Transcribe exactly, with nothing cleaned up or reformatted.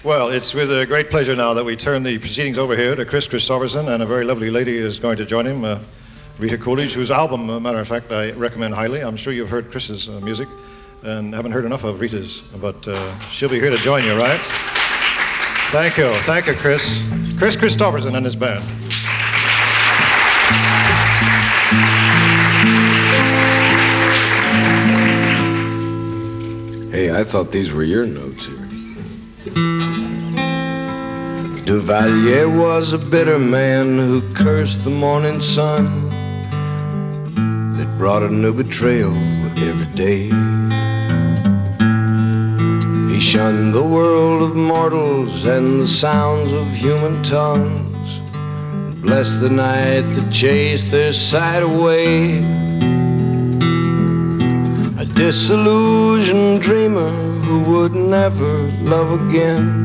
Well, it's with a great pleasure now that we turn the proceedings over here to Kris Kristofferson, and a very lovely lady is going to join him, uh, Rita Coolidge, whose album, as a matter of fact, I recommend highly. I'm sure you've heard Chris's uh, music and haven't heard enough of Rita's, but uh, she'll be here to join you, right? Thank you. Thank you, Kris. Kris Kristofferson and his band. Hey, I thought these were your notes here. Duvalier was a bitter man who cursed the morning sun that brought a new betrayal every day. He shunned the world of mortals and the sounds of human tongues. Blessed the night that chased their sight away. A disillusioned dreamer who would never love again.